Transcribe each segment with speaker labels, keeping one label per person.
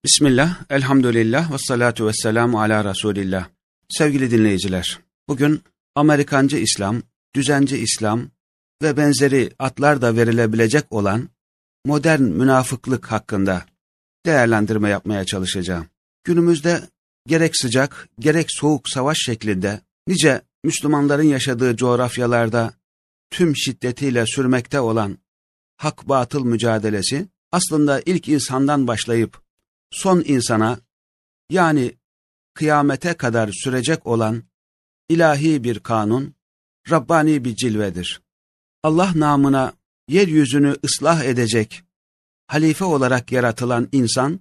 Speaker 1: Bismillah, elhamdülillah ve salatu ve selamu ala Resulillah. Sevgili dinleyiciler, bugün Amerikancı İslam, düzenci İslam ve benzeri adlar da verilebilecek olan modern münafıklık hakkında değerlendirme yapmaya çalışacağım. Günümüzde gerek sıcak, gerek soğuk savaş şeklinde nice Müslümanların yaşadığı coğrafyalarda tüm şiddetiyle sürmekte olan hak-batıl mücadelesi aslında ilk insandan başlayıp son insana, yani kıyamete kadar sürecek olan ilahi bir kanun, Rabbani bir cilvedir. Allah namına yeryüzünü ıslah edecek halife olarak yaratılan insan,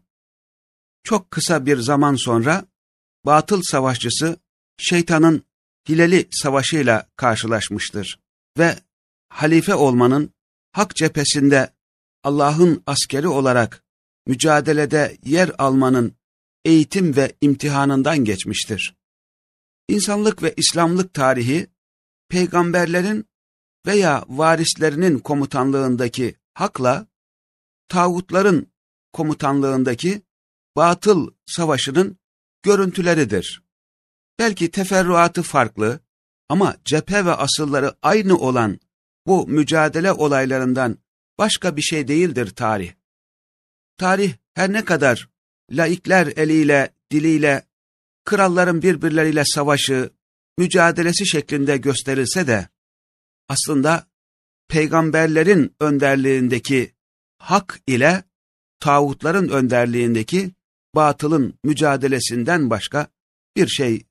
Speaker 1: çok kısa bir zaman sonra batıl savaşçısı şeytanın hileli savaşıyla karşılaşmıştır ve halife olmanın hak cephesinde Allah'ın askeri olarak mücadelede yer almanın eğitim ve imtihanından geçmiştir. İnsanlık ve İslamlık tarihi, peygamberlerin veya varislerinin komutanlığındaki hakla, tağutların komutanlığındaki batıl savaşının görüntüleridir. Belki teferruatı farklı ama cephe ve asılları aynı olan bu mücadele olaylarından başka bir şey değildir tarih. Tarih her ne kadar laikler eliyle, diliyle, kralların birbirleriyle savaşı, mücadelesi şeklinde gösterilse de, aslında peygamberlerin önderliğindeki hak ile tağutların önderliğindeki batılın mücadelesinden başka bir şey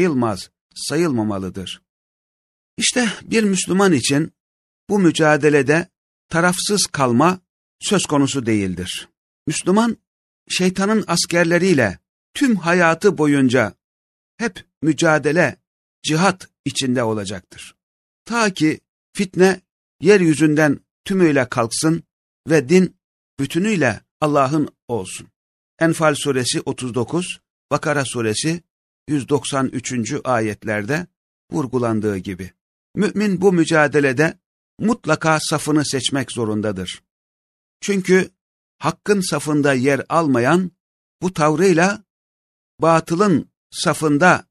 Speaker 1: sayılmamalıdır. İşte bir Müslüman için bu mücadelede tarafsız kalma söz konusu değildir. Müslüman, şeytanın askerleriyle tüm hayatı boyunca hep mücadele, cihat içinde olacaktır. Ta ki fitne yeryüzünden tümüyle kalksın ve din bütünüyle Allah'ın olsun. Enfal suresi 39, Bakara suresi 193. ayetlerde vurgulandığı gibi. Mümin bu mücadelede mutlaka safını seçmek zorundadır. Çünkü hakkın safında yer almayan bu tavrıyla batılın safında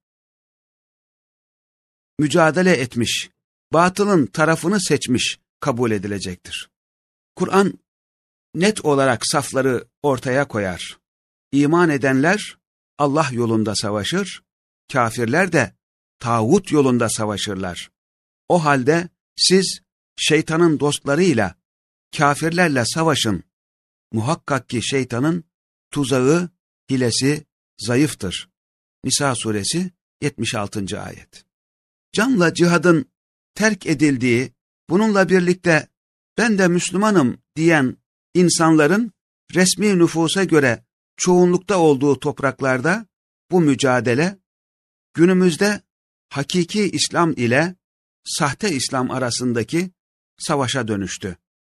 Speaker 1: mücadele etmiş, batılın tarafını seçmiş kabul edilecektir. Kur'an net olarak safları ortaya koyar. İman edenler Allah yolunda savaşır, kafirler de tağut yolunda savaşırlar. O halde siz şeytanın dostlarıyla, kafirlerle savaşın. Muhakkak ki şeytanın tuzağı, hilesi zayıftır. Nisa suresi 76. ayet. Canla cihadın terk edildiği, bununla birlikte ben de Müslümanım diyen insanların resmi nüfusa göre çoğunlukta olduğu topraklarda bu mücadele günümüzde hakiki İslam ile sahte İslam arasındaki savaşa dönüştü.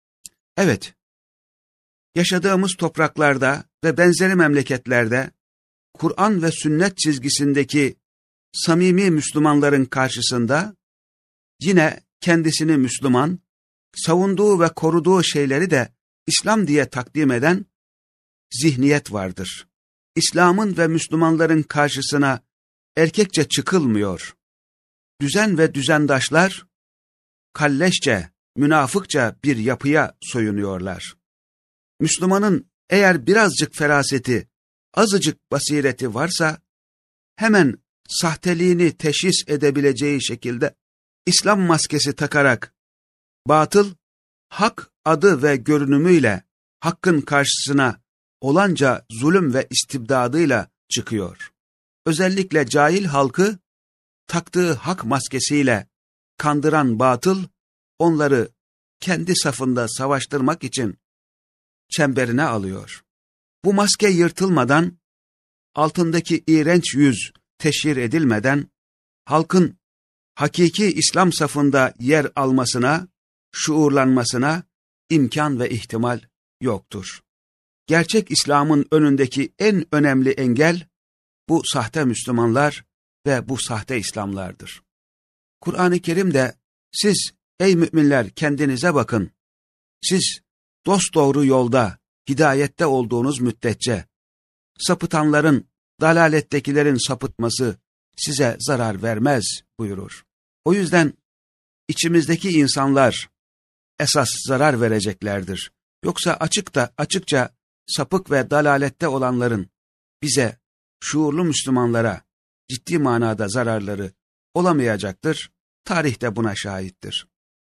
Speaker 1: Evet, yaşadığımız topraklarda ve benzeri memleketlerde Kur'an ve sünnet çizgisindeki samimi Müslümanların karşısında yine kendisini Müslüman, savunduğu ve koruduğu şeyleri de İslam diye takdim eden zihniyet vardır. İslam'ın ve Müslümanların karşısına erkekçe çıkılmıyor. Düzen ve düzendaşlar kalleşçe, münafıkça bir yapıya soyunuyorlar. Müslümanın eğer birazcık feraseti, azıcık basireti varsa, hemen sahteliğini teşhis edebileceği şekilde İslam maskesi takarak, batıl, hak adı ve görünümüyle hakkın karşısına olanca zulüm ve istibdadıyla çıkıyor. Özellikle cahil halkı taktığı hak maskesiyle kandıran batıl, onları kendi safında savaştırmak için çemberine alıyor. Bu maske yırtılmadan, altındaki iğrenç yüz teşhir edilmeden, halkın hakiki İslam safında yer almasına, şuurlanmasına imkan ve ihtimal yoktur. Gerçek İslam'ın önündeki en önemli engel, bu sahte Müslümanlar ve bu sahte İslamlardır. Kur'an-ı Kerim'de siz ey müminler kendinize bakın, siz dosdoğru yolda, hidayette olduğunuz müddetçe sapıtanların, dalalettekilerin sapıtması size zarar vermez buyurur. O yüzden içimizdeki insanlar esas zarar vereceklerdir. Yoksa açıkça sapık ve dalalette olanların bize, şuurlu Müslümanlara ciddi manada zararları olamayacaktır. Tarih de buna şahittir.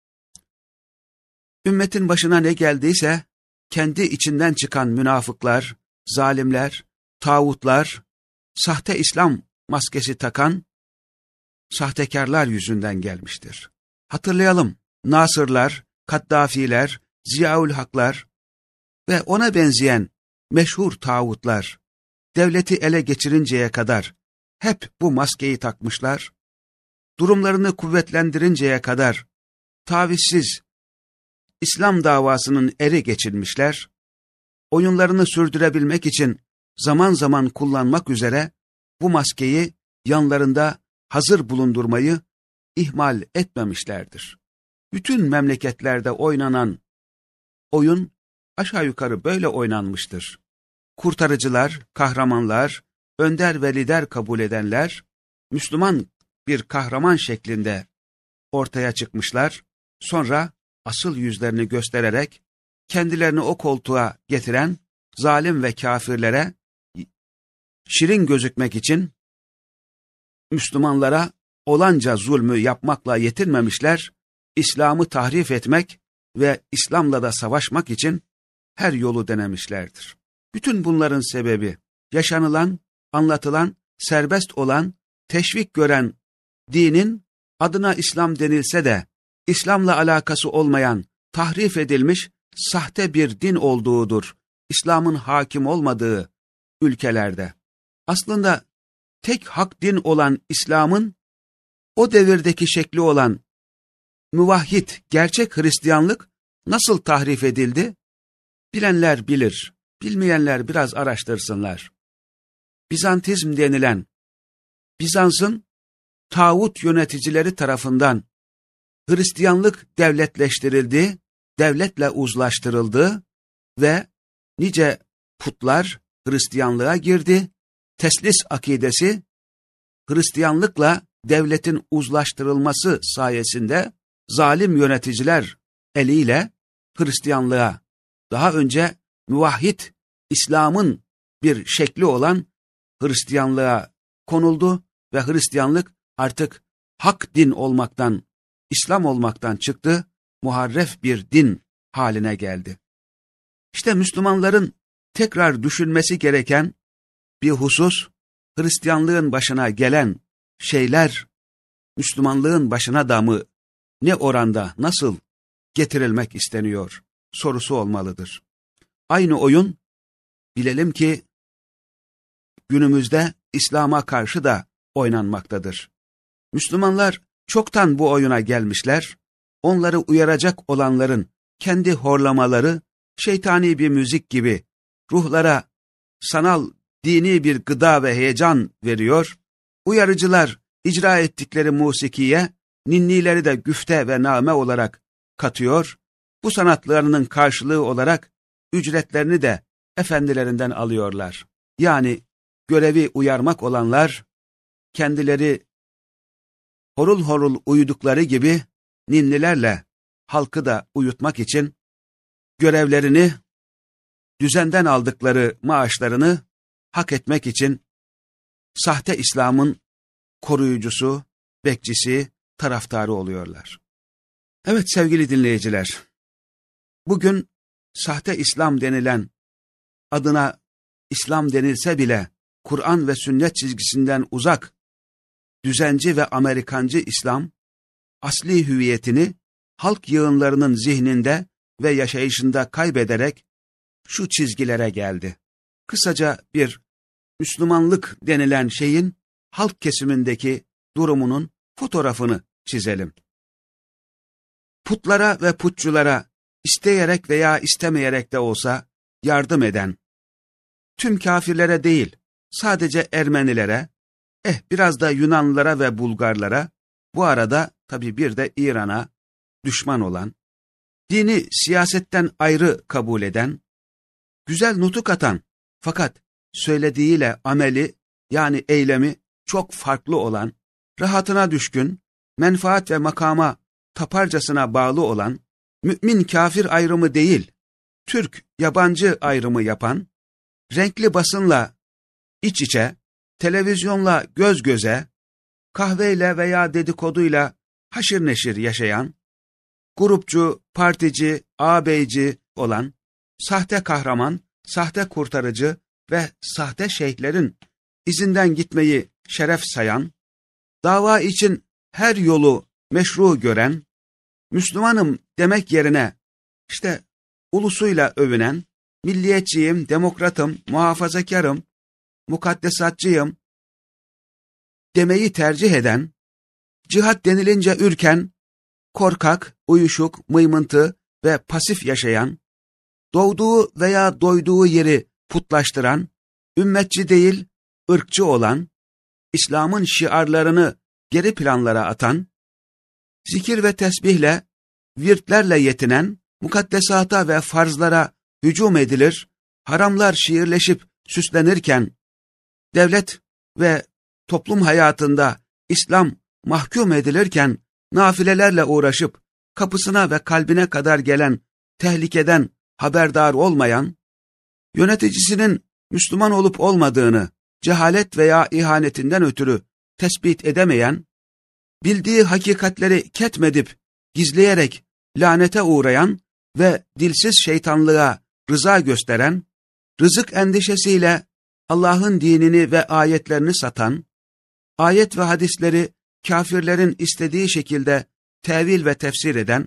Speaker 1: Ümmetin başına ne geldiyse kendi içinden çıkan münafıklar, zalimler, tağutlar, sahte İslam maskesi takan sahtekarlar yüzünden gelmiştir. Hatırlayalım, Nasırlar, Kaddafiler, Ziyaül Haklar ve ona benzeyen meşhur tağutlar devleti ele geçirinceye kadar hep bu maskeyi takmışlar, durumlarını kuvvetlendirinceye kadar tavizsiz İslam davasının eri geçirmişler, oyunlarını sürdürebilmek için zaman zaman kullanmak üzere bu maskeyi yanlarında hazır bulundurmayı ihmal etmemişlerdir. Bütün memleketlerde oynanan oyun aşağı yukarı böyle oynanmıştır. Kurtarıcılar, kahramanlar, önder ve lider kabul edenler, Müslüman bir kahraman şeklinde ortaya çıkmışlar, sonra asıl yüzlerini göstererek kendilerini o koltuğa getiren zalim ve kafirlere şirin gözükmek için Müslümanlara olanca zulmü yapmakla yetinmemişler, İslam'ı tahrif etmek ve İslam'la da savaşmak için her yolu denemişlerdir. Bütün bunların sebebi yaşanılan, anlatılan, serbest olan, teşvik gören dinin adına İslam denilse de İslam'la alakası olmayan, tahrif edilmiş, sahte bir din olduğudur. İslam'ın hakim olmadığı ülkelerde. Aslında tek hak din olan İslam'ın o devirdeki şekli olan muvahhid, gerçek Hristiyanlık nasıl tahrif edildi? Bilenler bilir, bilmeyenler biraz araştırsınlar. Bizantizm denilen, Bizans'ın tağut yöneticileri tarafından Hristiyanlık devletleştirildi, devletle uzlaştırıldı ve nice putlar Hristiyanlığa girdi. Teslis akidesi Hristiyanlıkla devletin uzlaştırılması sayesinde zalim yöneticiler eliyle Hristiyanlığa, daha önce muvahhid İslam'ın bir şekli olan Hristiyanlığa konuldu ve Hristiyanlık artık hak din olmaktan, İslam olmaktan çıktı, muharref bir din haline geldi. İşte Müslümanların tekrar düşünmesi gereken bir husus, Hristiyanlığın başına gelen şeyler, Müslümanlığın başına da mı, ne oranda, nasıl getirilmek isteniyor sorusu olmalıdır. Aynı oyun, bilelim ki günümüzde İslam'a karşı da oynanmaktadır. Müslümanlar çoktan bu oyuna gelmişler, onları uyaracak olanların kendi horlamaları, şeytani bir müzik gibi ruhlara sanal dini bir gıda ve heyecan veriyor, uyarıcılar icra ettikleri musikiye, ninnileri de güfte ve name olarak katıyor, bu sanatlarının karşılığı olarak ücretlerini de efendilerinden alıyorlar. Yani görevi uyarmak olanlar, kendileri horul horul uyudukları gibi ninnilerle halkı da uyutmak için görevlerini, düzenden aldıkları maaşlarını hak etmek için sahte İslam'ın koruyucusu, bekçisi, taraftarı oluyorlar. Evet sevgili dinleyiciler, bugün sahte İslam denilen, adına İslam denilse bile Kur'an ve sünnet çizgisinden uzak, düzenci ve Amerikancı İslam, asli hüviyetini halk yığınlarının zihninde ve yaşayışında kaybederek şu çizgilere geldi. Kısaca bir Müslümanlık denilen şeyin halk kesimindeki durumunun fotoğrafını çizelim. Putlara ve putçulara isteyerek veya istemeyerek de olsa yardım eden, tüm kafirlere değil, sadece Ermenilere, biraz da Yunanlılara ve Bulgarlara, bu arada tabii bir de İran'a düşman olan, dini siyasetten ayrı kabul eden, güzel nutuk atan fakat söylediğiyle ameli yani eylemi çok farklı olan, rahatına düşkün, menfaat ve makama taparcasına bağlı olan, mümin kafir ayrımı değil, Türk yabancı ayrımı yapan, renkli basınla iç içe, televizyonla göz göze, kahveyle veya dedikoduyla haşır neşir yaşayan, grupçu, partici, ağabeyci olan, sahte kahraman, sahte kurtarıcı ve sahte şeyhlerin izinden gitmeyi şeref sayan, dava için her yolu meşru gören, Müslümanım demek yerine işte ulusuyla övünen, milliyetçiyim, demokratım, muhafazakarım, mukaddesatçıyım demeyi tercih eden, cihat denilince ürken, korkak, uyuşuk, mıymıntı ve pasif yaşayan, doğduğu veya doyduğu yeri putlaştıran, ümmetçi değil, ırkçı olan, İslam'ın şiarlarını geri planlara atan, zikir ve tesbihle, virtlerle yetinen, mukaddesata ve farzlara hücum edilir, haramlar şiirleşip süslenirken, devlet ve toplum hayatında İslam mahkum edilirken, nafilelerle uğraşıp, kapısına ve kalbine kadar gelen tehlikeden haberdar olmayan, yöneticisinin Müslüman olup olmadığını, cehalet veya ihanetinden ötürü tespit edemeyen, bildiği hakikatleri ketmedip, gizleyerek lanete uğrayan ve dilsiz şeytanlığa rıza gösteren, rızık endişesiyle Allah'ın dinini ve ayetlerini satan, ayet ve hadisleri kafirlerin istediği şekilde tevil ve tefsir eden,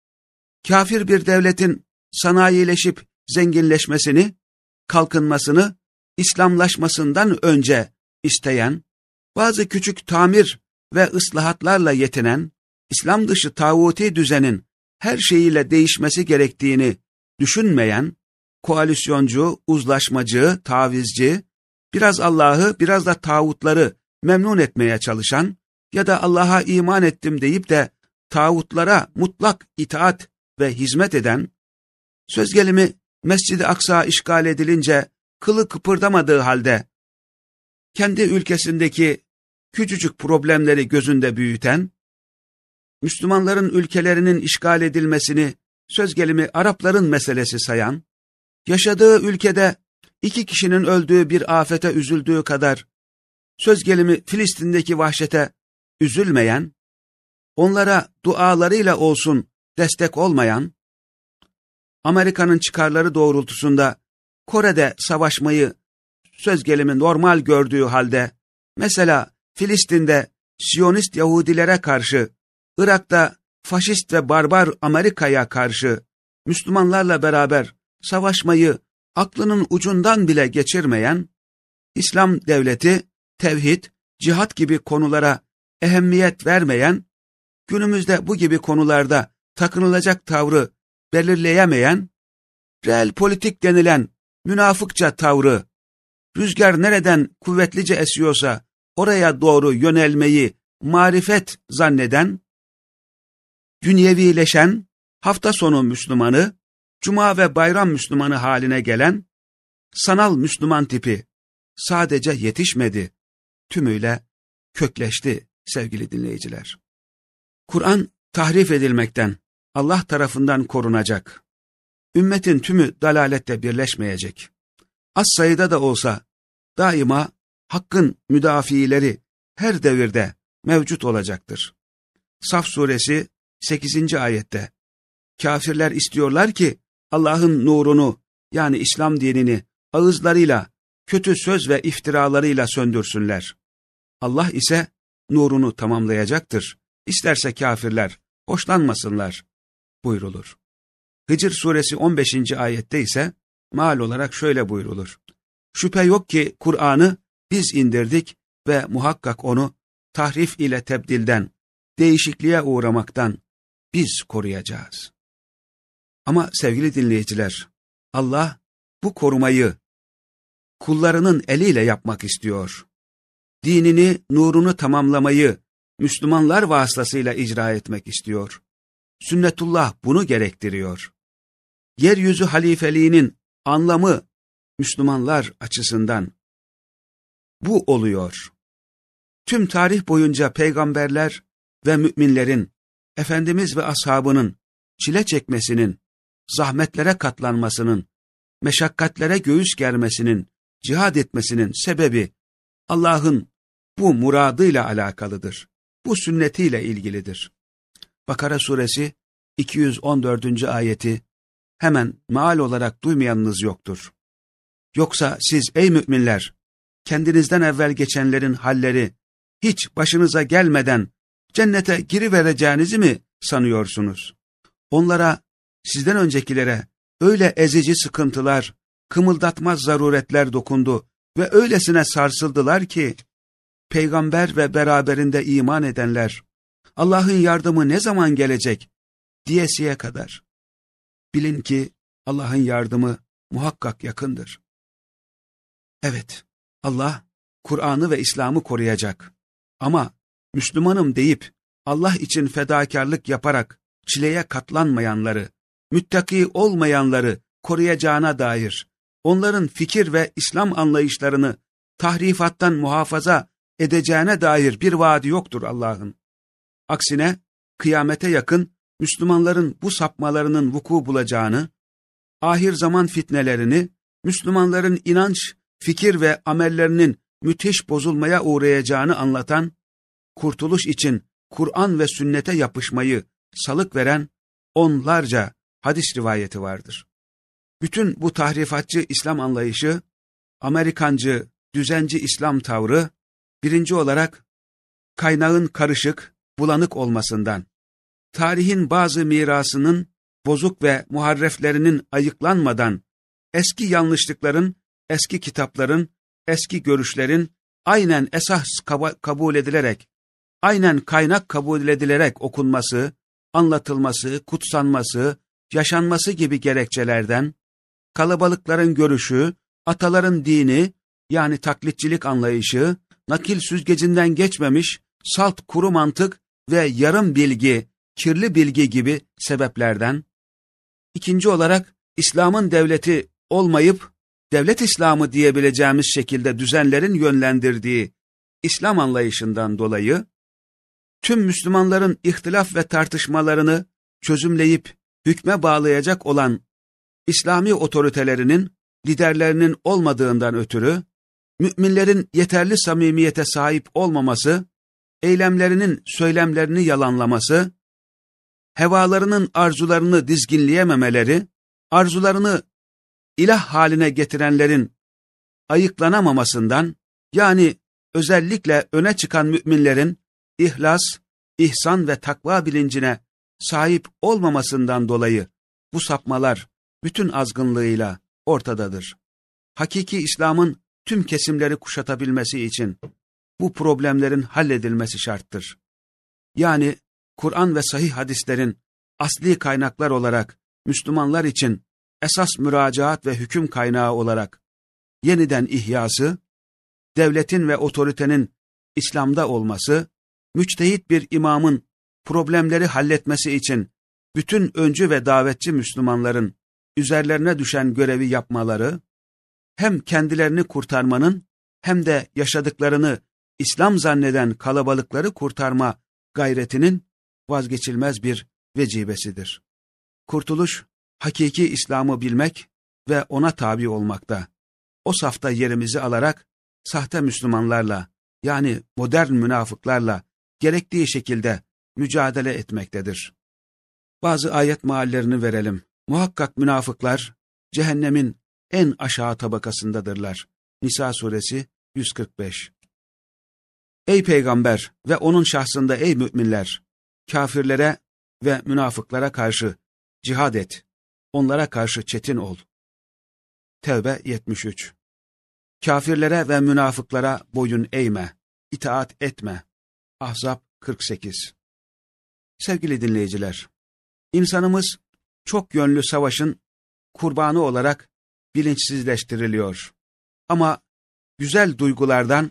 Speaker 1: kafir bir devletin sanayileşip zenginleşmesini, kalkınmasını, İslamlaşmasından önce isteyen, bazı küçük tamir ve ıslahatlarla yetinen, İslam dışı tağuti düzenin her şeyiyle değişmesi gerektiğini düşünmeyen, koalisyoncu, uzlaşmacı, tavizci, biraz Allah'ı biraz da tağutları memnun etmeye çalışan ya da Allah'a iman ettim deyip de tağutlara mutlak itaat ve hizmet eden, söz gelimi Mescid-i Aksa işgal edilince kılı kıpırdamadığı halde, kendi ülkesindeki küçücük problemleri gözünde büyüten, Müslümanların ülkelerinin işgal edilmesini söz gelimi Arapların meselesi sayan, yaşadığı ülkede 2 kişinin öldüğü bir afete üzüldüğü kadar, söz gelimi Filistin'deki vahşete üzülmeyen, onlara dualarıyla olsun destek olmayan, Amerika'nın çıkarları doğrultusunda Kore'de savaşmayı söz gelimi normal gördüğü halde, mesela Filistin'de Siyonist Yahudilere karşı, Irak'ta faşist ve barbar Amerika'ya karşı Müslümanlarla beraber savaşmayı aklının ucundan bile geçirmeyen, İslam devleti, tevhid, cihat gibi konulara ehemmiyet vermeyen, günümüzde bu gibi konularda takınılacak tavrı belirleyemeyen, reel politik denilen münafıkça tavrı, rüzgar nereden kuvvetlice esiyorsa oraya doğru yönelmeyi marifet zanneden, dünyevileşen, hafta sonu Müslümanı, cuma ve bayram Müslümanı haline gelen, sanal Müslüman tipi sadece yetişmedi, tümüyle kökleşti sevgili dinleyiciler. Kur'an tahrif edilmekten Allah tarafından korunacak. Ümmetin tümü dalalette birleşmeyecek. Az sayıda da olsa daima hakkın müdafileri her devirde mevcut olacaktır. Saf suresi 8. ayette kafirler istiyorlar ki Allah'ın nurunu yani İslam dinini ağızlarıyla, kötü söz ve iftiralarıyla söndürsünler. Allah ise nurunu tamamlayacaktır. İsterse kafirler hoşlanmasınlar buyrulur. Hicr suresi 15. ayette ise meal olarak şöyle buyrulur. Şüphe yok ki Kur'an'ı biz indirdik ve muhakkak onu tahrif ile tebdilden, değişikliğe uğramaktan biz koruyacağız. Ama sevgili dinleyiciler, Allah bu korumayı kullarının eliyle yapmak istiyor. Dinini, nurunu tamamlamayı Müslümanlar vasıtasıyla icra etmek istiyor. Sünnetullah bunu gerektiriyor. Yeryüzü halifeliğinin anlamı Müslümanlar açısından bu oluyor. Tüm tarih boyunca peygamberler ve müminlerin, Efendimiz ve ashabının çile çekmesinin, zahmetlere katlanmasının, meşakkatlere göğüs germesinin, cihad etmesinin sebebi Allah'ın bu muradıyla alakalıdır. Bu sünnetiyle ilgilidir. Bakara suresi 214. ayeti hemen meal olarak duymayanınız yoktur. Yoksa siz ey müminler, kendinizden evvel geçenlerin halleri hiç başınıza gelmeden cennete girivereceğinizi mi sanıyorsunuz? Onlara, sizden öncekilere öyle ezici sıkıntılar, kımıldatmaz zaruretler dokundu ve öylesine sarsıldılar ki, peygamber ve beraberinde iman edenler, Allah'ın yardımı ne zaman gelecek diyesiye kadar. Bilin ki Allah'ın yardımı muhakkak yakındır. Evet, Allah Kur'an'ı ve İslam'ı koruyacak. Ama Müslümanım deyip Allah için fedakarlık yaparak çileye katlanmayanları, müttaki olmayanları koruyacağına dair, onların fikir ve İslam anlayışlarını tahrifattan muhafaza edeceğine dair bir vaadi yoktur Allah'ın. Aksine kıyamete yakın Müslümanların bu sapmalarının vuku bulacağını, ahir zaman fitnelerini, Müslümanların inanç, fikir ve amellerinin müthiş bozulmaya uğrayacağını anlatan, kurtuluş için Kur'an ve sünnete yapışmayı salık veren onlarca hadis rivayeti vardır. Bütün bu tahrifatçı İslam anlayışı, Amerikancı, düzenci İslam tavrı, birinci olarak kaynağın karışık, bulanık olmasından, tarihin bazı mirasının bozuk ve muharreflerinin ayıklanmadan, eski yanlışlıkların, eski kitapların, eski görüşlerin aynen esas kabul edilerek, aynen kaynak kabul edilerek okunması, anlatılması, kutsanması, yaşanması gibi gerekçelerden, kalabalıkların görüşü, ataların dini, yani taklitçilik anlayışı, nakil süzgecinden geçmemiş, salt kuru mantık ve yarım bilgi, kirli bilgi gibi sebeplerden, ikinci olarak İslam'ın devleti olmayıp, devlet İslamı diyebileceğimiz şekilde düzenlerin yönlendirdiği İslam anlayışından dolayı, tüm Müslümanların ihtilaf ve tartışmalarını çözümleyip hükme bağlayacak olan İslami otoritelerinin, liderlerinin olmadığından ötürü, müminlerin yeterli samimiyete sahip olmaması, eylemlerinin söylemlerini yalanlaması, hevalarının arzularını dizginleyememeleri, arzularını ilah haline getirenlerin ayıklanamamasından, yani özellikle öne çıkan müminlerin ihlas, ihsan ve takva bilincine sahip olmamasından dolayı bu sapmalar bütün azgınlığıyla ortadadır. Hakiki İslam'ın tüm kesimleri kuşatabilmesi için bu problemlerin halledilmesi şarttır. Yani Kur'an ve sahih hadislerin asli kaynaklar olarak Müslümanlar için esas müracaat ve hüküm kaynağı olarak yeniden ihyası, devletin ve otoritenin İslam'da olması, müçtehit bir imamın problemleri halletmesi için bütün öncü ve davetçi Müslümanların üzerlerine düşen görevi yapmaları, hem kendilerini kurtarmanın hem de yaşadıklarını İslam zanneden kalabalıkları kurtarma gayretinin vazgeçilmez bir vecibesidir. Kurtuluş, hakiki İslam'ı bilmek ve ona tabi olmakta. O safta yerimizi alarak sahte Müslümanlarla, yani modern münafıklarla gerektiği şekilde mücadele etmektedir. Bazı ayet meallerini verelim. Muhakkak münafıklar cehennemin en aşağı tabakasındadırlar. Nisa suresi 145. Ey peygamber ve onun şahsında ey müminler, kafirlere ve münafıklara karşı cihad et. Onlara karşı çetin ol. Tevbe 73. Kafirlere ve münafıklara boyun eğme, itaat etme. Ahzab 48. Sevgili dinleyiciler, insanımız çok yönlü savaşın kurbanı olarak bilinçsizleştiriliyor. Ama güzel duygulardan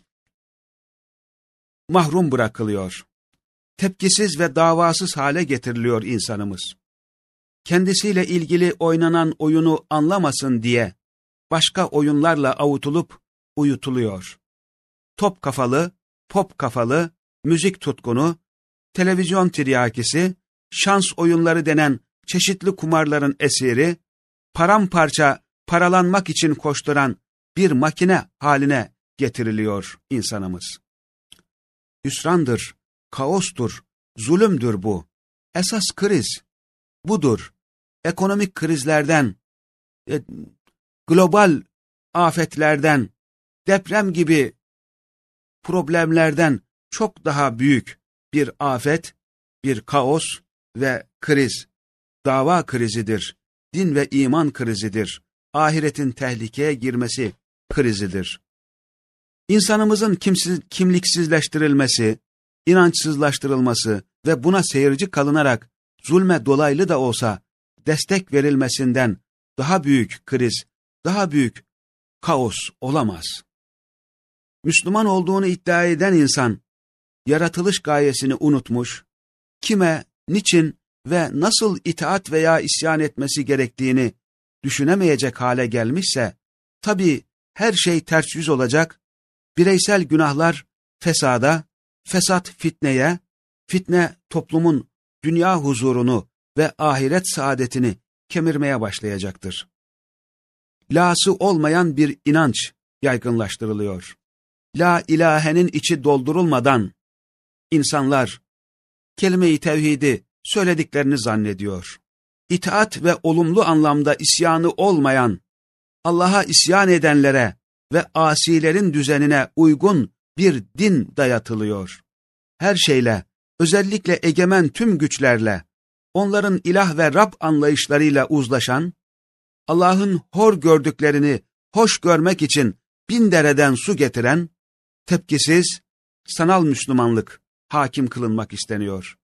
Speaker 1: mahrum bırakılıyor. Tepkisiz ve davasız hale getiriliyor insanımız. Kendisiyle ilgili oynanan oyunu anlamasın diye başka oyunlarla avutulup uyutuluyor. Top kafalı, pop kafalı, müzik tutkunu, televizyon tiryakisi, şans oyunları denen çeşitli kumarların esiri, paramparça paralanmak için koşturan bir makine haline getiriliyor insanımız. Hüsrandır, kaostur, zulümdür bu. Esas kriz budur. Ekonomik krizlerden, global afetlerden, deprem gibi problemlerden çok daha büyük bir afet, bir kaos ve kriz, dava krizidir, din ve iman krizidir, ahiretin tehlikeye girmesi krizidir. İnsanımızın kimliksizleştirilmesi, inançsızlaştırılması ve buna seyirci kalınarak zulme dolaylı da olsa destek verilmesinden daha büyük kriz, daha büyük kaos olamaz. Müslüman olduğunu iddia eden insan, yaratılış gayesini unutmuş, kime, niçin ve nasıl itaat veya isyan etmesi gerektiğini düşünemeyecek hale gelmişse, tabii her şey ters yüz olacak, bireysel günahlar fesada, fesat fitneye, fitne toplumun dünya huzurunu ve ahiret saadetini kemirmeye başlayacaktır. La'sı olmayan bir inanç yaygınlaştırılıyor. La ilahenin içi doldurulmadan insanlar kelime-i tevhidi söylediklerini zannediyor. İtaat ve olumlu anlamda isyanı olmayan, Allah'a isyan edenlere ve asilerin düzenine uygun bir din dayatılıyor. Her şeyle, özellikle egemen tüm güçlerle, onların ilah ve Rab anlayışlarıyla uzlaşan, Allah'ın hor gördüklerini hoş görmek için bin dereden su getiren, tepkisiz, sanal Müslümanlık hakim kılınmak isteniyor.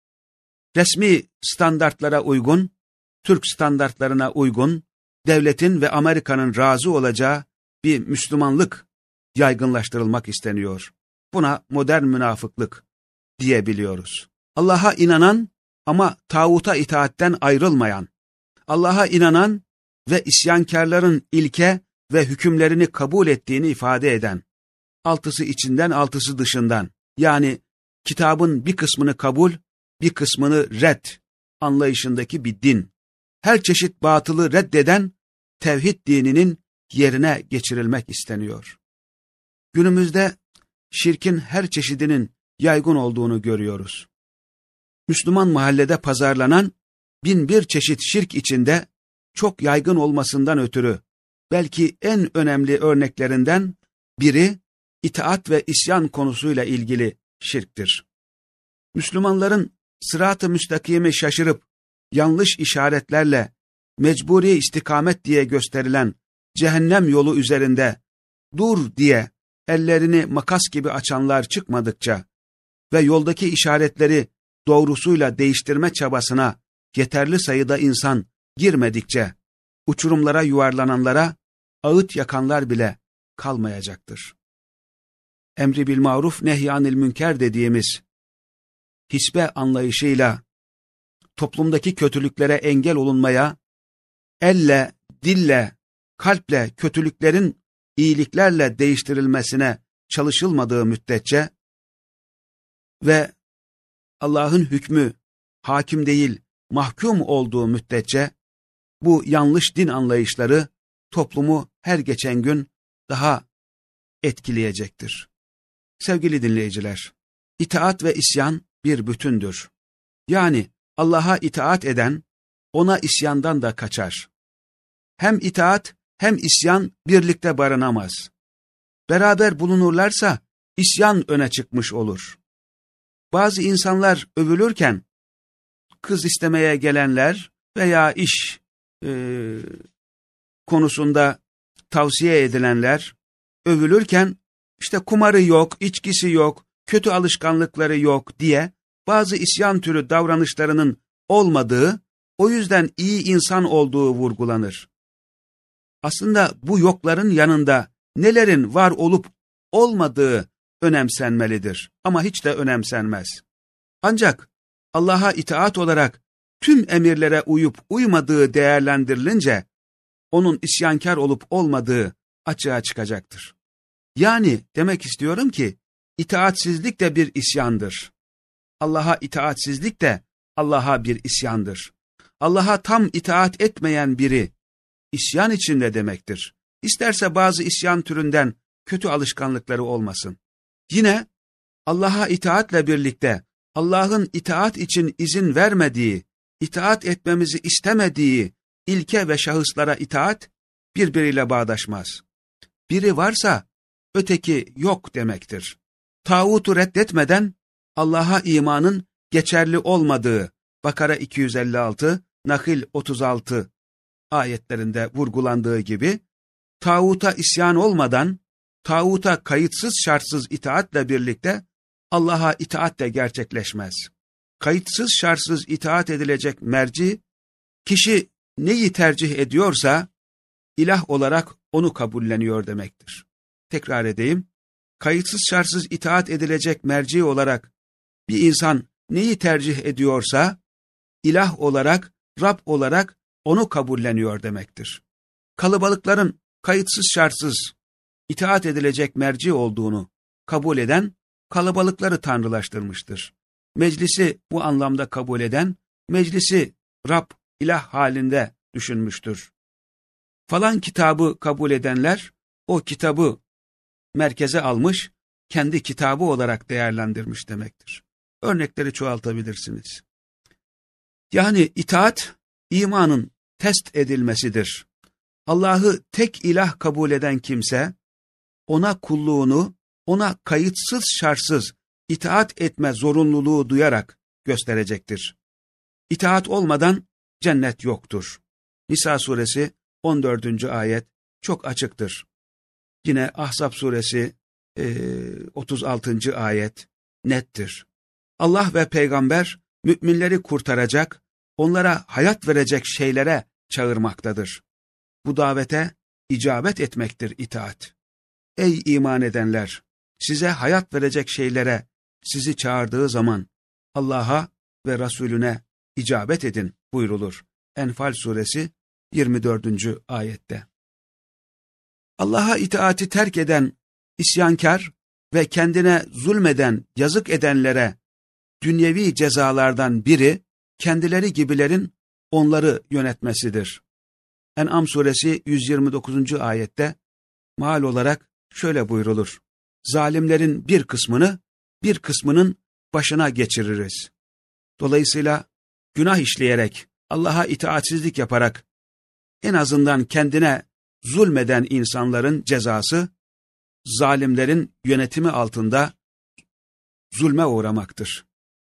Speaker 1: Resmi standartlara uygun, Türk standartlarına uygun, devletin ve Amerika'nın razı olacağı bir Müslümanlık yaygınlaştırılmak isteniyor. Buna modern münafıklık diyebiliyoruz. Allah'a inanan ama tağuta itaatten ayrılmayan, Allah'a inanan ve isyankarların ilke ve hükümlerini kabul ettiğini ifade eden, altısı içinden altısı dışından, yani kitabın bir kısmını kabul, bir kısmını red anlayışındaki bir din, her çeşit batılı reddeden tevhid dininin yerine geçirilmek isteniyor. Günümüzde şirkin her çeşidinin yaygın olduğunu görüyoruz. Müslüman mahallede pazarlanan bin bir çeşit şirk içinde çok yaygın olmasından ötürü belki en önemli örneklerinden biri itaat ve isyan konusuyla ilgili şirktir. Müslümanların sırat-ı müstakimi şaşırıp yanlış işaretlerle mecburi istikamet diye gösterilen cehennem yolu üzerinde dur diye ellerini makas gibi açanlar çıkmadıkça ve yoldaki işaretleri doğrusuyla değiştirme çabasına yeterli sayıda insan girmedikçe uçurumlara yuvarlananlara ağıt yakanlar bile kalmayacaktır. Emri bil maruf nehyanil münker dediğimiz hisbe anlayışıyla toplumdaki kötülüklere engel olunmaya, elle, dille, kalple kötülüklerin iyiliklerle değiştirilmesine çalışılmadığı müddetçe ve Allah'ın hükmü hakim değil, mahkum olduğu müddetçe bu yanlış din anlayışları toplumu her geçen gün daha etkileyecektir. Sevgili dinleyiciler, itaat ve isyan bir bütündür. Yani Allah'a itaat eden ona isyandan da kaçar. Hem itaat hem isyan birlikte barınamaz. Beraber bulunurlarsa isyan öne çıkmış olur. Bazı insanlar övülürken kız istemeye gelenler veya iş konusunda tavsiye edilenler övülürken işte kumarı yok, içkisi yok, kötü alışkanlıkları yok diye bazı isyan türü davranışlarının olmadığı, o yüzden iyi insan olduğu vurgulanır. Aslında bu yokların yanında nelerin var olup olmadığı önemsenmelidir ama hiç de önemsenmez. Ancak Allah'a itaat olarak tüm emirlere uyup uymadığı değerlendirilince onun isyankar olup olmadığı açığa çıkacaktır. Yani demek istiyorum ki, itaatsizlik de bir isyandır. Allah'a itaatsizlik de Allah'a bir isyandır. Allah'a tam itaat etmeyen biri, isyan içinde demektir. İsterse bazı isyan türünden kötü alışkanlıkları olmasın. Yine Allah'a itaatle birlikte Allah'ın itaat için izin vermediği, itaat etmemizi istemediği ilke ve şahıslara itaat birbiriyle bağdaşmaz. Biri varsa öteki yok demektir. Tağutu reddetmeden Allah'a imanın geçerli olmadığı Bakara 256, Nahil 36 ayetlerinde vurgulandığı gibi, tağuta isyan olmadan, tağuta kayıtsız şartsız itaatle birlikte Allah'a itaat de gerçekleşmez. Kayıtsız şartsız itaat edilecek merci, kişi neyi tercih ediyorsa, ilah olarak onu kabulleniyor demektir. Tekrar edeyim, kayıtsız şartsız itaat edilecek merci olarak bir insan neyi tercih ediyorsa, ilah olarak, Rab olarak onu kabulleniyor demektir. Kalabalıkların kayıtsız şartsız itaat edilecek merci olduğunu kabul eden, kalabalıkları tanrılaştırmıştır. Meclisi bu anlamda kabul eden, meclisi Rab, ilah halinde düşünmüştür. Falan kitabı kabul edenler, o kitabı merkeze almış, kendi kitabı olarak değerlendirmiş demektir. Örnekleri çoğaltabilirsiniz. Yani itaat, imanın test edilmesidir. Allah'ı tek ilah kabul eden kimse, ona kulluğunu, ona kayıtsız şartsız itaat etme zorunluluğu duyarak gösterecektir. İtaat olmadan cennet yoktur. Nisa suresi 14. ayet çok açıktır. Yine Ahzab suresi 36. ayet nettir. Allah ve peygamber müminleri kurtaracak, onlara hayat verecek şeylere çağırmaktadır. Bu davete icabet etmektir itaat. Ey iman edenler! Size hayat verecek şeylere sizi çağırdığı zaman Allah'a ve Resulüne icabet edin buyrulur. Enfal suresi 24. ayette. Allah'a itaati terk eden isyankar ve kendine zulmeden, yazık edenlere dünyevi cezalardan biri, kendileri gibilerin onları yönetmesidir. En'am suresi 129. ayette meal olarak şöyle buyrulur: zalimlerin bir kısmını, bir kısmının başına geçiririz. Dolayısıyla günah işleyerek, Allah'a itaatsizlik yaparak, en azından kendine zulmeden insanların cezası, zalimlerin yönetimi altında zulme uğramaktır.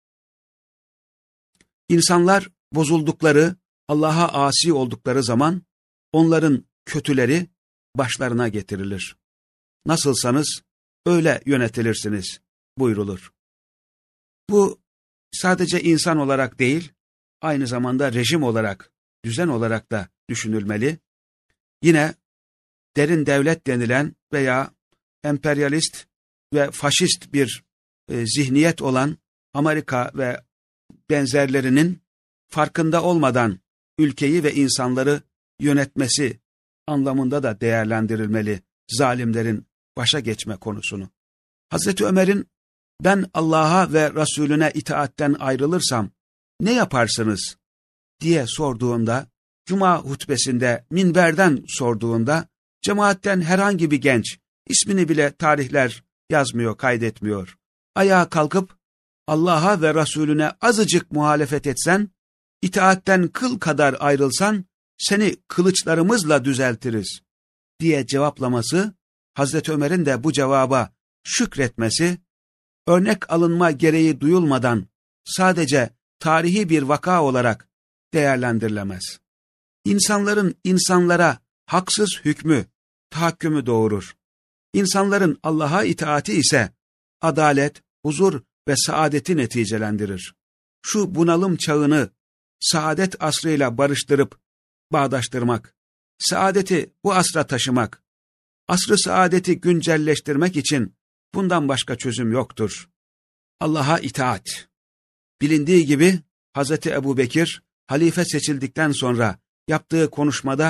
Speaker 1: İnsanlar bozuldukları, Allah'a asi oldukları zaman, onların kötüleri başlarına getirilir. Nasılsanız öyle yönetilirsiniz buyrulur. Bu sadece insan olarak değil, aynı zamanda rejim olarak, düzen olarak da düşünülmeli. Yine derin devlet denilen veya emperyalist ve faşist bir zihniyet olan Amerika ve benzerlerinin farkında olmadan ülkeyi ve insanları yönetmesi anlamında da değerlendirilmeli zalimlerin başa geçme konusunu. Hazreti Ömer'in ben Allah'a ve Resulüne itaatten ayrılırsam ne yaparsınız diye sorduğunda, Cuma hutbesinde minberden sorduğunda, cemaatten herhangi bir genç, ismini bile tarihler yazmıyor, kaydetmiyor, ayağa kalkıp Allah'a ve Resulüne azıcık muhalefet etsen, itaatten kıl kadar ayrılsan, seni kılıçlarımızla düzeltiriz diye cevaplaması, Hazreti Ömer'in de bu cevaba şükretmesi, örnek alınma gereği duyulmadan sadece tarihi bir vaka olarak değerlendirilemez. İnsanların insanlara haksız hükmü, tahakkümü doğurur. İnsanların Allah'a itaati ise adalet, huzur ve saadeti neticelendirir. Şu bunalım çağını saadet asrıyla barıştırıp bağdaştırmak, saadeti bu asra taşımak, asr-ı saadeti güncelleştirmek için bundan başka çözüm yoktur. Allah'a itaat. Bilindiği gibi Hazreti Ebubekir halife seçildikten sonra yaptığı konuşmada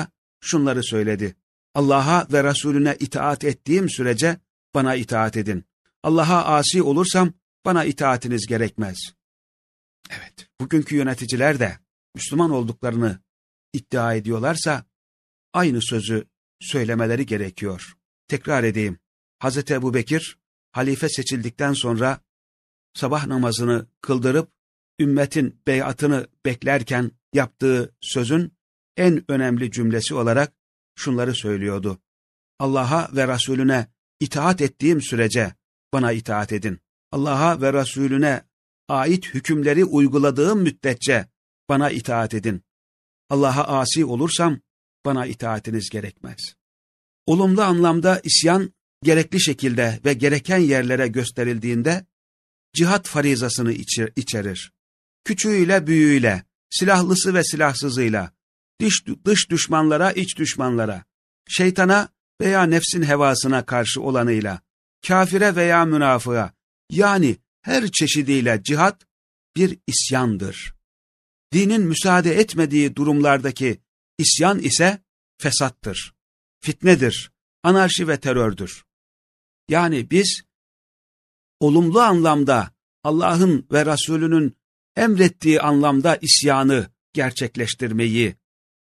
Speaker 1: şunları söyledi. Allah'a ve Resulüne itaat ettiğim sürece bana itaat edin. Allah'a asi olursam bana itaatiniz gerekmez. Evet, bugünkü yöneticiler de Müslüman olduklarını iddia ediyorlarsa aynı sözü söylemeleri gerekiyor. Tekrar edeyim. Hazreti Ebubekir halife seçildikten sonra sabah namazını kıldırıp ümmetin beyatını beklerken yaptığı sözün en önemli cümlesi olarak şunları söylüyordu. Allah'a ve Resulüne itaat ettiğim sürece bana itaat edin. Allah'a ve Resulüne ait hükümleri uyguladığım müddetçe bana itaat edin. Allah'a asi olursam bana itaatiniz gerekmez. Olumlu anlamda isyan gerekli şekilde ve gereken yerlere gösterildiğinde cihat farizasını içerir. Küçüğüyle büyüğüyle, silahlısı ve silahsızıyla, dış düşmanlara, iç düşmanlara, şeytana veya nefsin hevasına karşı olanıyla, kafire veya münafığa, yani her çeşidiyle cihat bir isyandır. Dinin müsaade etmediği durumlardaki isyan ise fesattır, fitnedir, anarşi ve terördür. Yani biz olumlu anlamda Allah'ın ve Resulünün emrettiği anlamda isyanı gerçekleştirmeyi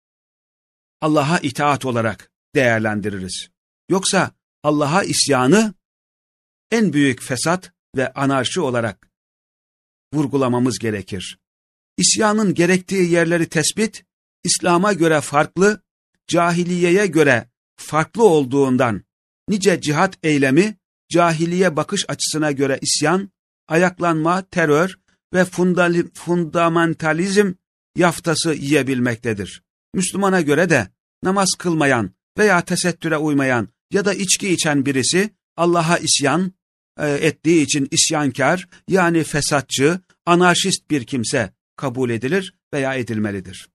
Speaker 1: Allah'a itaat olarak değerlendiririz. Yoksa Allah'a isyanı en büyük fesat ve anarşi olarak vurgulamamız gerekir. İsyanın gerektiği yerleri tespit, İslam'a göre farklı, cahiliyeye göre farklı olduğundan, nice cihat eylemi, cahiliye bakış açısına göre isyan, ayaklanma, terör ve fundamentalizm yaftası yiyebilmektedir. Müslümana göre de namaz kılmayan veya tesettüre uymayan ya da içki içen birisi Allah'a isyan ettiği için isyankar, yani fesatçı, anarşist bir kimse kabul edilir veya edilmelidir.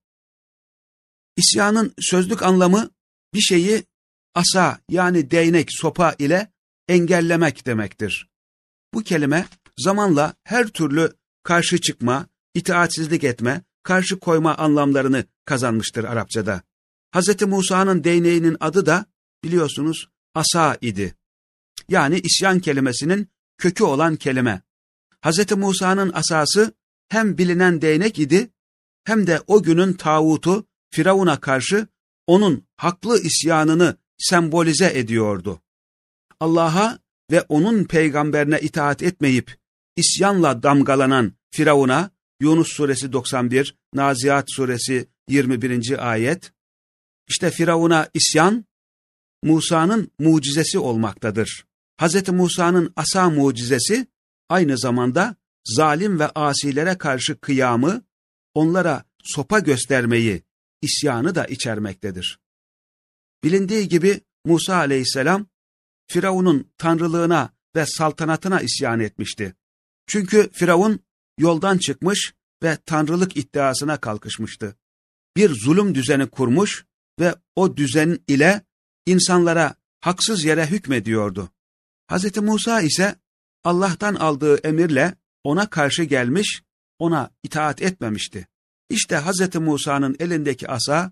Speaker 1: İsyanın sözlük anlamı bir şeyi asa, yani değnek, sopa ile engellemek demektir. Bu kelime zamanla her türlü karşı çıkma, itaatsizlik etme, karşı koyma anlamlarını kazanmıştır Arapçada. Hz. Musa'nın değneğinin adı da biliyorsunuz asa idi. Yani isyan kelimesinin kökü olan kelime. Hz. Musa'nın asası hem bilinen değnek idi, hem de o günün tağutu Firavun'a karşı onun haklı isyanını sembolize ediyordu. Allah'a ve onun peygamberine itaat etmeyip isyanla damgalanan Firavun'a Yunus suresi 91, Naziat suresi 21. ayet, işte Firavun'a isyan Musa'nın mucizesi olmaktadır. Hz. Musa'nın asa mucizesi aynı zamanda zalim ve asilere karşı kıyamı, onlara sopa göstermeyi, isyanı da içermektedir. Bilindiği gibi Musa aleyhisselam Firavun'un tanrılığına ve saltanatına isyan etmişti. Çünkü Firavun yoldan çıkmış ve tanrılık iddiasına kalkışmıştı. Bir zulüm düzeni kurmuş ve o düzen ile insanlara haksız yere hükmediyordu. Hz. Musa ise Allah'tan aldığı emirle ona karşı gelmiş, ona itaat etmemişti. İşte Hz. Musa'nın elindeki asa,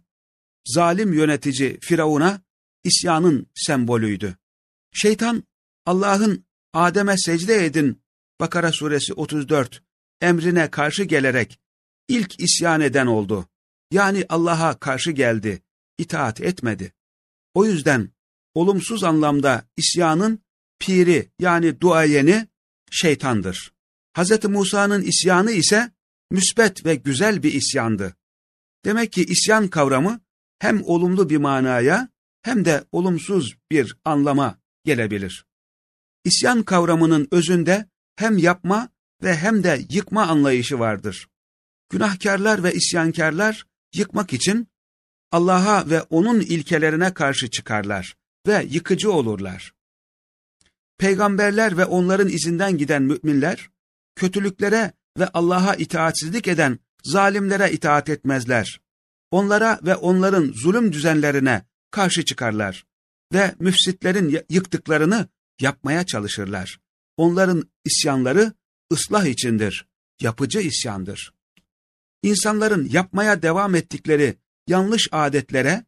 Speaker 1: zalim yönetici Firavun'a isyanın sembolüydü. Şeytan, Allah'ın Adem'e secde edin, Bakara suresi 34, emrine karşı gelerek ilk isyan eden oldu. Yani Allah'a karşı geldi, itaat etmedi. O yüzden olumsuz anlamda isyanın piri, yani duayeni şeytandır. Hz. Musa'nın isyanı ise müsbet ve güzel bir isyandı. Demek ki isyan kavramı hem olumlu bir manaya hem de olumsuz bir anlama gelebilir. İsyan kavramının özünde hem yapma ve hem de yıkma anlayışı vardır. Günahkarlar ve isyankarlar yıkmak için Allah'a ve onun ilkelerine karşı çıkarlar ve yıkıcı olurlar. Peygamberler ve onların izinden giden müminler, kötülüklere ve Allah'a itaatsizlik eden zalimlere itaat etmezler. Onlara ve onların zulüm düzenlerine karşı çıkarlar ve müfsitlerin yıktıklarını yapmaya çalışırlar. Onların isyanları ıslah içindir, yapıcı isyandır. İnsanların yapmaya devam ettikleri yanlış adetlere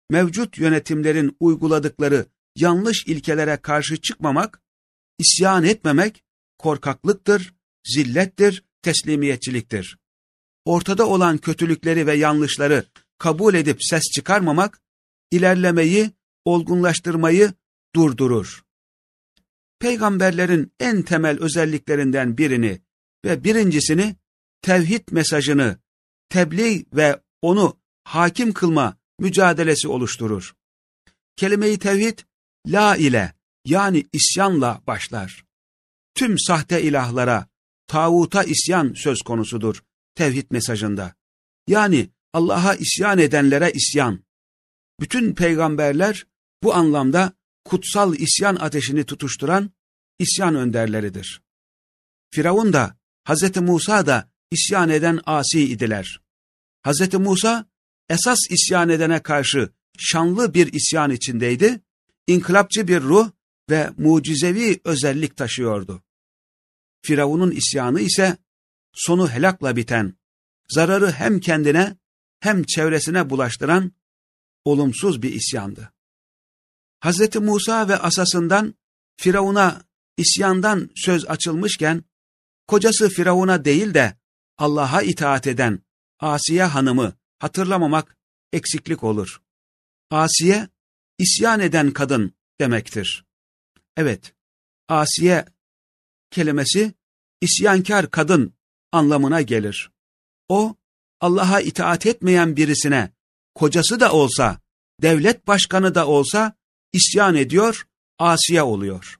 Speaker 1: mevcut yönetimlerin uyguladıkları yanlış ilkelere karşı çıkmamak, isyan etmemek, korkaklıktır, zillettir, teslimiyetçiliktir. Ortada olan kötülükleri ve yanlışları kabul edip ses çıkarmamak, ilerlemeyi, olgunlaştırmayı durdurur. Peygamberlerin en temel özelliklerinden birini ve birincisini tevhid mesajını tebliğ ve onu hakim kılma mücadelesi oluşturur. Kelime-i tevhid, la ile yani isyanla başlar. Tüm sahte ilahlara, tağuta isyan söz konusudur tevhid mesajında. Yani Allah'a isyan edenlere isyan. Bütün peygamberler bu anlamda kutsal isyan ateşini tutuşturan isyan önderleridir. Firavun da, Hz. Musa da isyan eden asi idiler. Hz. Musa, esas isyan edene karşı şanlı bir isyan içindeydi, inkılapçı bir ruh ve mucizevi özellik taşıyordu. Firavun'un isyanı ise sonu helakla biten, zararı hem kendine hem çevresine bulaştıran olumsuz bir isyandı. Hz. Musa ve asasından Firavun'a isyandan söz açılmışken, kocası Firavun'a değil de Allah'a itaat eden Asiye hanımı hatırlamamak eksiklik olur. Asiye, isyan eden kadın demektir. Evet, Asiye kelimesi isyankar kadın anlamına gelir. O, Allah'a itaat etmeyen birisine, kocası da olsa, devlet başkanı da olsa isyan ediyor, Asiye oluyor.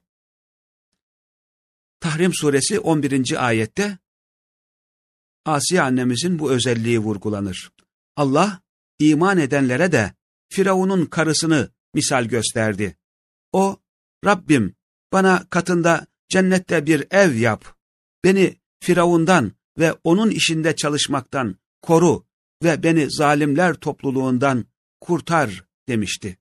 Speaker 1: Tahrim suresi 11. ayette Asiye annemizin bu özelliği vurgulanır. Allah, iman edenlere de Firavun'un karısını misal gösterdi. O, Rabbim bana katında cennette bir ev yap, beni Firavun'dan ve onun işinde çalışmaktan koru ve beni zalimler topluluğundan kurtar demişti.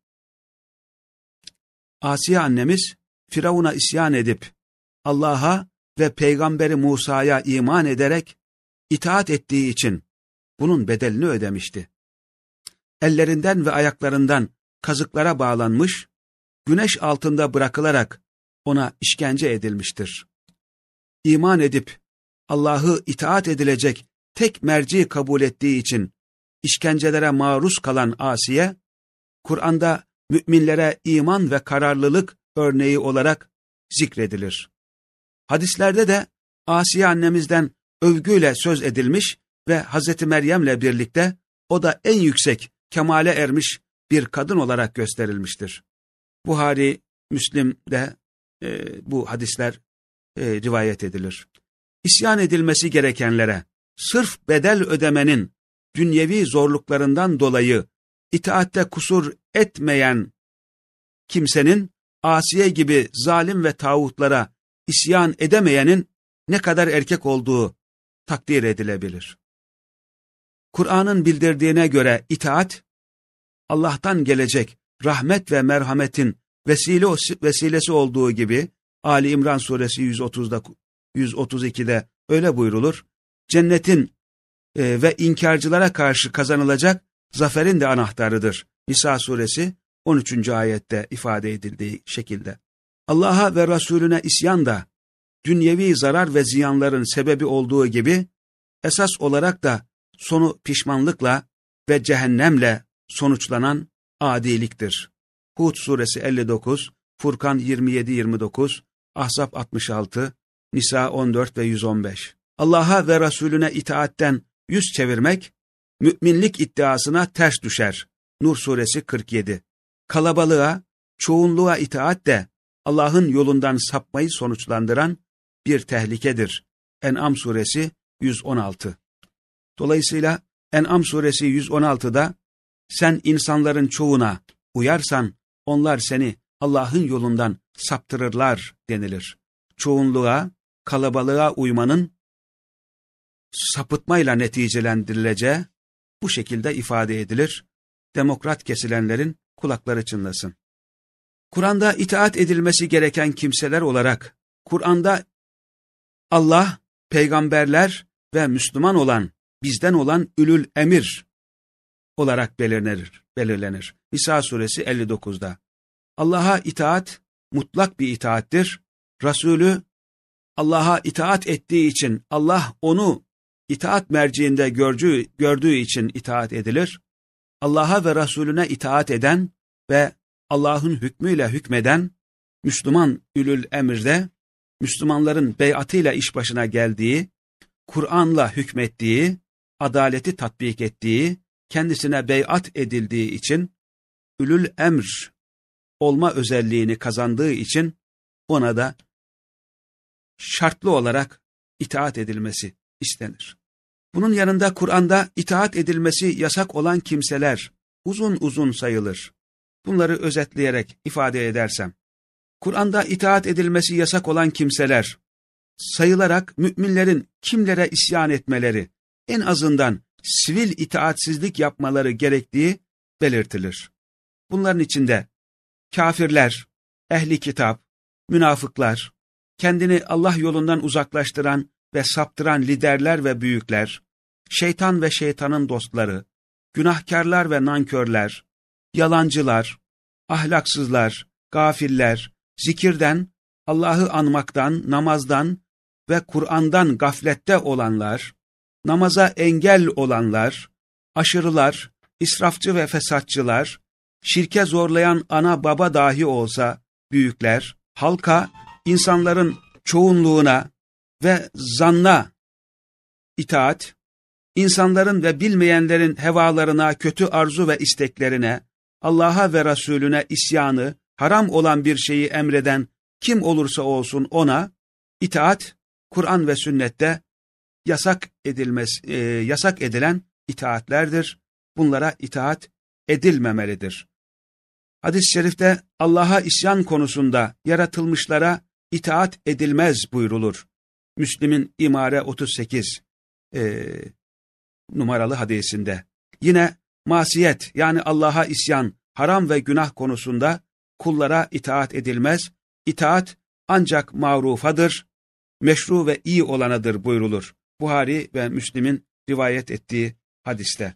Speaker 1: Asiye annemiz Firavun'a isyan edip Allah'a ve Peygamberi Musa'ya iman ederek itaat ettiği için bunun bedelini ödemişti. Ellerinden ve ayaklarından kazıklara bağlanmış, güneş altında bırakılarak ona işkence edilmiştir. İman edip Allah'ı itaat edilecek tek merci kabul ettiği için işkencelere maruz kalan Asiye, Kur'an'da müminlere iman ve kararlılık örneği olarak zikredilir. Hadislerde de Asiye annemizden övgüyle söz edilmiş ve Hz. Meryem'le birlikte o da en yüksek kemale ermiş bir kadın olarak gösterilmiştir. Buhari, Müslim'de bu hadisler rivayet edilir. İsyan edilmesi gerekenlere sırf bedel ödemenin dünyevi zorluklarından dolayı itaatte kusur etmeyen kimsenin Asiye gibi zalim ve tağutlara isyan edemeyenin ne kadar erkek olduğu takdir edilebilir. Kur'an'ın bildirdiğine göre itaat, Allah'tan gelecek rahmet ve merhametin vesilesi olduğu gibi Ali İmran suresi 132'de öyle buyrulur. Cennetin ve inkarcılara karşı kazanılacak zaferin de anahtarıdır. Nisa suresi 13. ayette ifade edildiği şekilde. Allah'a ve Resulüne isyan da dünyevi zarar ve ziyanların sebebi olduğu gibi esas olarak da sonu pişmanlıkla ve cehennemle sonuçlanan adiliktir. Hud suresi 59, Furkan 27-29, Ahzab 66, Nisa 14 ve 115. Allah'a ve Resulüne itaatten yüz çevirmek, müminlik iddiasına ters düşer. Nur suresi 47. Kalabalığa, çoğunluğa itaat de Allah'ın yolundan sapmayı sonuçlandıran bir tehlikedir. En'am suresi 116. Dolayısıyla En'am suresi 116'da sen insanların çoğuna uyarsan onlar seni Allah'ın yolundan saptırırlar denilir. Çoğunluğa, kalabalığa uymanın sapıtmayla neticelendirileceği bu şekilde ifade edilir. Demokrat kesilenlerin kulakları çınlasın. Kur'an'da itaat edilmesi gereken kimseler olarak Kur'an'da Allah, peygamberler ve Müslüman olan, bizden olan ülül emir olarak belirlenir. Nisa suresi 59'da. Allah'a itaat mutlak bir itaattir. Resulü Allah'a itaat ettiği için, Allah onu itaat merciinde gördüğü için itaat edilir. Allah'a ve Resulüne itaat eden ve Allah'ın hükmüyle hükmeden Müslüman ülül emirde, Müslümanların beyatıyla iş başına geldiği, Kur'an'la hükmettiği, adaleti tatbik ettiği, kendisine beyat edildiği için, ülül emr olma özelliğini kazandığı için ona da şartlı olarak itaat edilmesi istenir. Bunun yanında Kur'an'da itaat edilmesi yasak olan kimseler uzun uzun sayılır. Bunları özetleyerek ifade edersem, Kur'an'da itaat edilmesi yasak olan kimseler sayılarak müminlerin kimlere isyan etmeleri, en azından sivil itaatsizlik yapmaları gerektiği belirtilir. Bunların içinde kafirler, ehli kitap, münafıklar, kendini Allah yolundan uzaklaştıran ve saptıran liderler ve büyükler, şeytan ve şeytanın dostları, günahkarlar ve nankörler, yalancılar, ahlaksızlar, gafiller, zikirden, Allah'ı anmaktan, namazdan ve Kur'an'dan gaflette olanlar, namaza engel olanlar, aşırılar, israfçı ve fesatçılar, şirke zorlayan ana baba dahi olsa büyükler, halka, insanların çoğunluğuna ve zanna itaat, insanların ve bilmeyenlerin hevalarına, kötü arzu ve isteklerine, Allah'a ve Resulüne isyanı, haram olan bir şeyi emreden kim olursa olsun ona itaat, Kur'an ve sünnette yasak edilen itaatlerdir. Bunlara itaat edilmemelidir. Hadis-i şerifte Allah'a isyan konusunda yaratılmışlara itaat edilmez buyrulur. Müslim'in İmare 38 numaralı hadisinde. Yine masiyet yani Allah'a isyan, haram ve günah konusunda kullara itaat edilmez. İtaat ancak ma'rufadır, meşru ve iyi olanadır buyrulur. Buhari ve Müslim'in rivayet ettiği hadiste.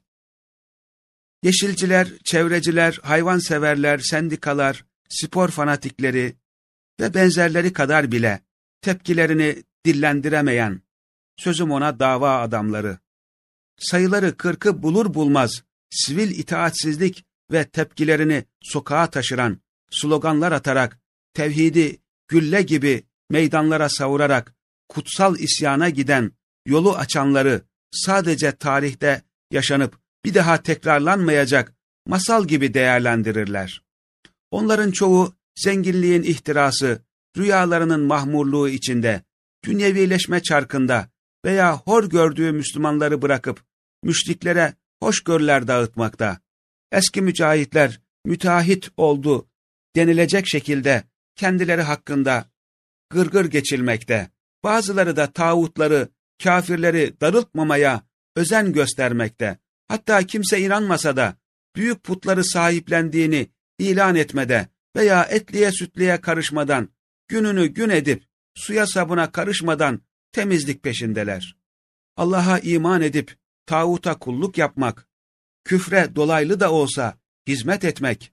Speaker 1: Yeşilciler, çevreciler, hayvanseverler, sendikalar, spor fanatikleri ve benzerleri kadar bile tepkilerini dillendiremeyen, sözüm ona dava adamları, sayıları 40'ı bulur bulmaz sivil itaatsizlik ve tepkilerini sokağa taşıran, sloganlar atarak, tevhidi gülle gibi meydanlara savurarak, kutsal isyana giden, yolu açanları sadece tarihte yaşanıp bir daha tekrarlanmayacak masal gibi değerlendirirler. Onların çoğu zenginliğin ihtirası, rüyalarının mahmurluğu içinde, dünyevileşme çarkında veya hor gördüğü Müslümanları bırakıp müşriklere hoşgörüler dağıtmakta. Eski mücahitler müteahhit oldu denilecek şekilde kendileri hakkında gırgır geçilmekte. Bazıları da tağutları, kafirleri darıltmamaya özen göstermekte. Hatta kimse inanmasa da büyük putları sahiplendiğini ilan etmede veya etliye sütliye karışmadan, gününü gün edip suya sabuna karışmadan temizlik peşindeler. Allah'a iman edip tağuta kulluk yapmak, küfre dolaylı da olsa hizmet etmek,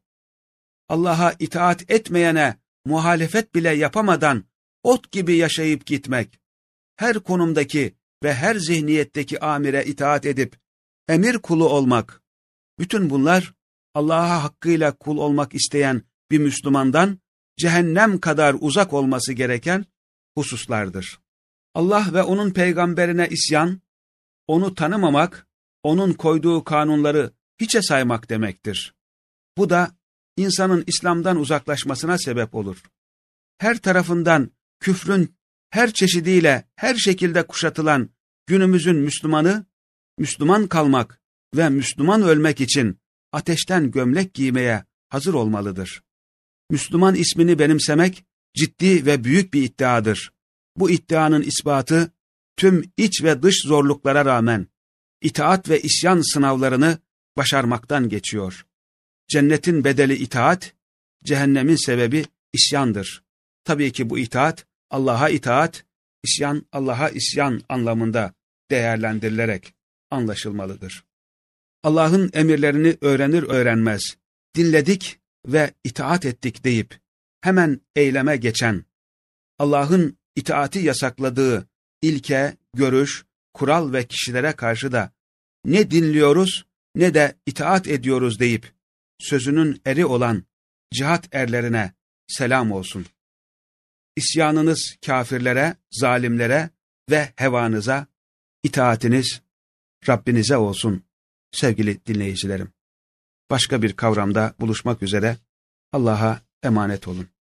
Speaker 1: Allah'a itaat etmeyene muhalefet bile yapamadan ot gibi yaşayıp gitmek, her konumdaki ve her zihniyetteki amire itaat edip emir kulu olmak, bütün bunlar Allah'a hakkıyla kul olmak isteyen bir Müslümandan cehennem kadar uzak olması gereken hususlardır. Allah ve onun peygamberine isyan, onu tanımamak, onun koyduğu kanunları hiçe saymak demektir. Bu da insanın İslam'dan uzaklaşmasına sebep olur. Her tarafından küfrün her çeşidiyle her şekilde kuşatılan günümüzün Müslümanı, Müslüman kalmak ve Müslüman ölmek için ateşten gömlek giymeye hazır olmalıdır. Müslüman ismini benimsemek ciddi ve büyük bir iddiadır. Bu iddianın ispatı tüm iç ve dış zorluklara rağmen itaat ve isyan sınavlarını başarmaktan geçiyor. Cennetin bedeli itaat, cehennemin sebebi isyandır. Tabii ki bu itaat, Allah'a itaat, isyan Allah'a isyan anlamında değerlendirilerek anlaşılmalıdır. Allah'ın emirlerini öğrenir öğrenmez, dinledik ve itaat ettik deyip, hemen eyleme geçen, Allah'ın itaati yasakladığı ilke, görüş, kural ve kişilere karşı da ne dinliyoruz ne de itaat ediyoruz deyip, sözünün eri olan cihat erlerine selam olsun. İsyanınız kâfirlere, zalimlere ve hevanıza, itaatiniz Rabbinize olsun sevgili dinleyicilerim. Başka bir kavramda buluşmak üzere, Allah'a emanet olun.